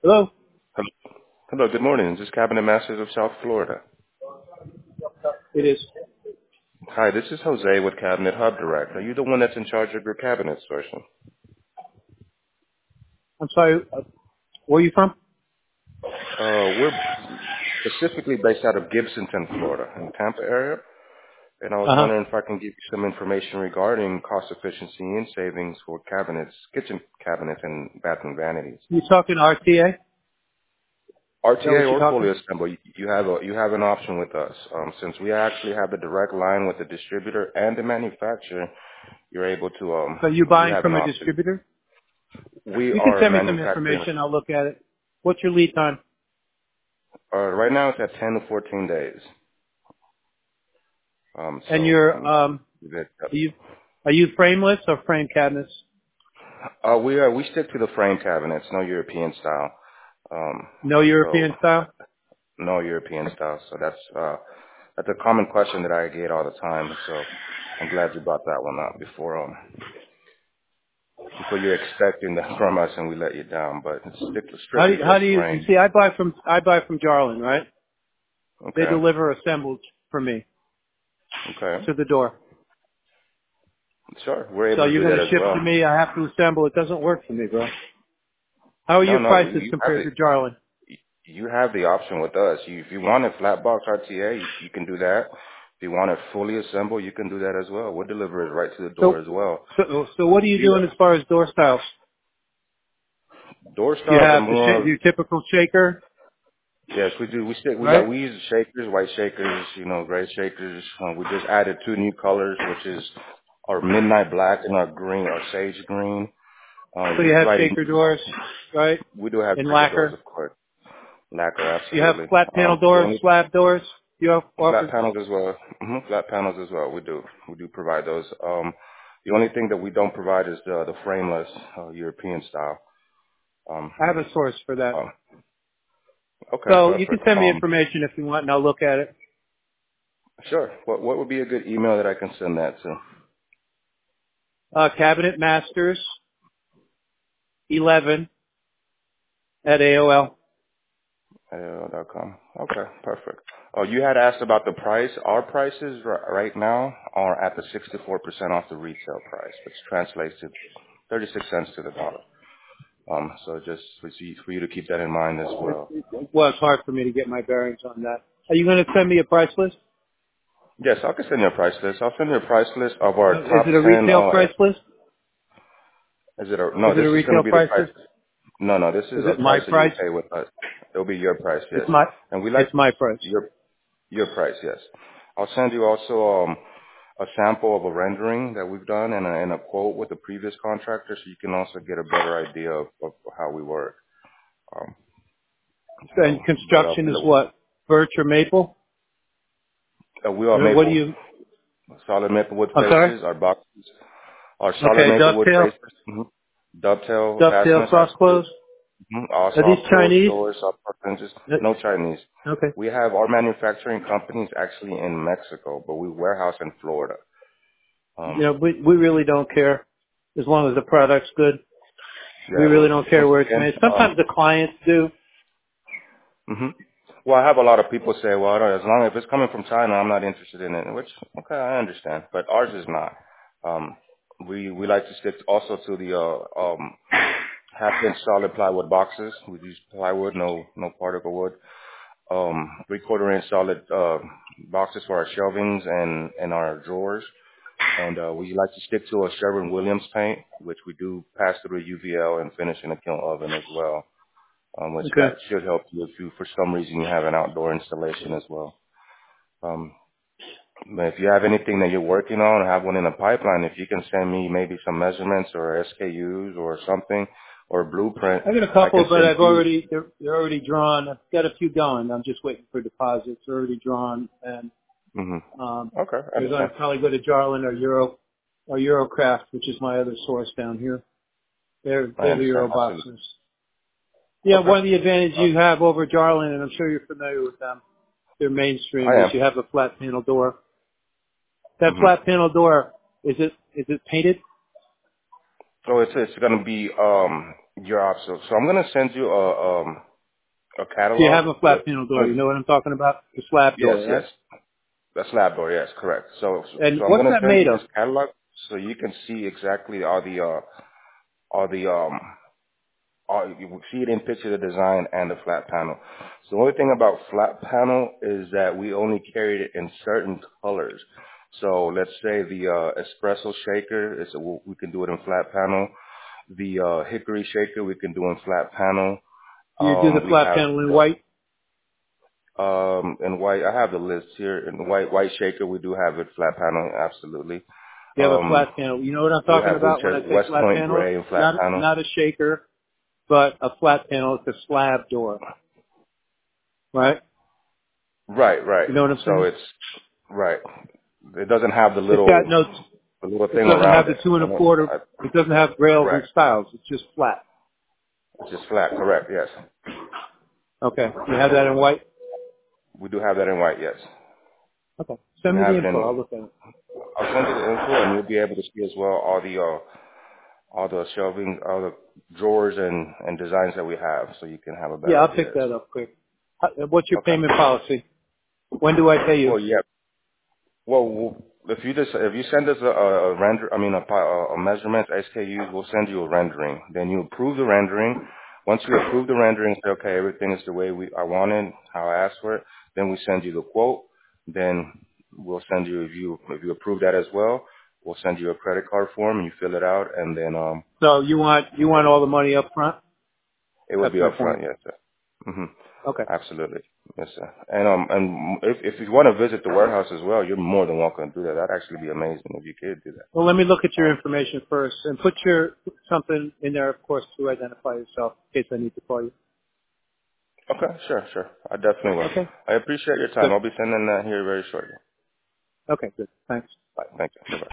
Hello? Hello, Hello, good morning. This is Cabinet Masters of South Florida. It is. Hi, this is Jose with Cabinet Hub Direct. Are you the one that's in charge of your cabinet sourcing? I'm sorry, where are you from? We're specifically based out of Gibsonton, Florida, in the Tampa area. And I was Uh-huh. wondering if I can give you some information regarding cost efficiency and savings for cabinets, kitchen cabinets, and bathroom vanities. You talking RTA? Is that what RTA you're or talking? fully assembled, you have an option with us. Since we actually have the direct line with the distributor and the manufacturer, you're able to So you you buying have an from a option. distributor? We You can are send me some manufacturing. information. I'll look at it. What's your lead time? Right now it's at 10 to 14 days. And you're, that- are you frameless or frame cabinets? we stick to the frame cabinets, no European style. Um, No so European style? no European style. So that's a common question that I get all the time. So I'm glad you brought that one up before you're expecting that from us and we let you down. But it's strictly How just do you frame. see, I buy from Jarlin, right? They Okay. deliver assembled for me Okay. to the door. Sure. We're So able to you're do going that to as ship well. to me. I have to assemble. It doesn't work for me, bro. How are No, your no, prices you have compared it. to Jarlin? You have the option with us. If you want a flat box RTA, you can do that. If you want it fully assembled, you can do that as well. We'll deliver it right to the door So, as well. so what are you You doing as far as door styles? door You styles are have more. your typical shaker, Yes, we do. right? We use shakers, white shakers, gray shakers. We just added two new colors, which is our midnight black and our green, our sage green. So We you have provide a. shaker doors, right? We do have And shaker doors, lacquer. of course. Lacquer, You have absolutely. flat panel The doors, only slab doors. You have Flat offer. panels as well. Flat panels as well. We do. We do provide those. The only thing that we don't provide is the frameless European style. Um, I have a source for that. oh, okay, So you can perfect. send me information if you want, and I'll look at it. Sure. What would be a good email that I can send that to? Cabinet Masters 11 at AOL. .com. Okay, perfect. Oh, you had asked about the price. Our prices right now are at the 64% off the retail price, which translates to 36 cents to the dollar. So just for you to keep that in mind as well. Well, it's hard for me to get my bearings on that. Are you going to send me a price list? Yes, I can send you a price list. I'll send you a price list of our Is top it a 10. retail price list? No, Is it this a is going to retail be the price price. list? No, this is Is a it my price that you price? will pay with us. It'll be your price, yes. It's my And we like it's my price. your price, yes. I'll send you also a sample of a rendering that we've done and a quote with the previous contractor, so you can also get a better idea of how we work. Um, so, And construction is what? Birch or maple? we are What do maple, you? solid maple wood I'm sorry. faces. Our boxes are solid Okay, maple wood dovetail, faces. Dovetail dovetail, fasteners, soft close. absolutely. All Are these soft close Chinese? doors, soft close hinges. Uh, No Chinese. Okay. We have our manufacturing companies actually in Mexico, but we warehouse in Florida. You know, we really don't care as long as the product's good. We Yeah. really Well, don't care once where it's again, made. Sometimes the clients do. hmm well, I have a lot of people say, well, as long as it's coming from China, I'm not interested in it. Which, okay, I understand, but ours is not. Um, we like to stick also to the half-inch solid plywood boxes. We use plywood, no particle wood. 3/4 inch solid boxes for our shelvings and our drawers. And we like to stick to a Sherwin-Williams paint, which we do pass through a UVL and finish in a kiln oven as well, which Okay. that should help you if you, for some reason, you have an outdoor installation as well. Um, but if you have anything that you're working on or have one in the pipeline, if you can send me maybe some measurements or SKUs or something or a blueprint, I've got a I couple, can but send I've you. already they're already drawn. I've got a few going. I'm just waiting for deposits. They're already drawn, and hmm um, Okay, I they're going understand. to probably go to Jarlin or Eurocraft, which is my other source down here. I They're the understand. Euro Absolutely. boxes. Yeah, Okay. one of the advantages Uh, you have over Jarlin, and I'm sure you're familiar with them, their mainstream I is am. you have a flat panel door. That hmm flat panel door, is it painted? So it's going to be You're absolute. So I'm gonna send you a So you catalog have a with flat panel door. with You know what I'm talking about? The slab yes, door, yes, right? the slab door. Yes, correct. And So I'm what's gonna that send made you of? this catalog so you can see exactly all the you will see it in picture, the design and the flat panel. So the only thing about flat panel is that we only carried it in certain colors. So let's say the espresso shaker we can do it in flat panel. The hickory shaker we can do in flat panel. Do you do the We flat have panel in white? in white. I have the list here. In the white shaker we do have it flat panel, absolutely. You have a flat panel. You know what I'm We talking have about when I say West flat Point panel? gray and flat Not panel. not a shaker, but a flat panel. It's a slab door, right? Right, right. You know what I'm So saying? it's right. It doesn't have It's got no. the little It thing doesn't have around the it. two and I a don't, quarter. It doesn't have rails and correct. stiles. It's just flat. It's just flat. Correct. Yes. Okay. You have that in white? We do have that in white. Yes. Okay. We Send me the have it info. in. I'll look at it. I'll send you the info, and you'll be able to see as well all the shelving, all the drawers and designs that we have, so you can have a Yeah, better I'll idea. pick that up quick. What's your Okay. payment policy? When do I pay you? Well, yeah. Well, if you send us a render, I mean a measurement SKUs, we'll send you a rendering. Then you approve the rendering. Once you approve the rendering, say okay, everything is the way I want it, how I asked for it. Then we send you the quote. Then we'll send you if you approve that as well, we'll send you a credit card form and you fill it out, and then So you want all the money up front? it would That's be my upfront. point. Yes, sir. Hmm. Okay. Absolutely. Yes, sir. And if you want to visit the warehouse as well, you're more than welcome to do that. That'd actually be amazing if you could do that. Well, let me look at your Um, information first and put something in there, of course, to identify yourself in case I need to call you. okay, sure. I definitely will. Okay. I appreciate your time. Good. I'll be sending that here very shortly. Okay. Good. Thanks. Bye. Thank you. Bye-bye.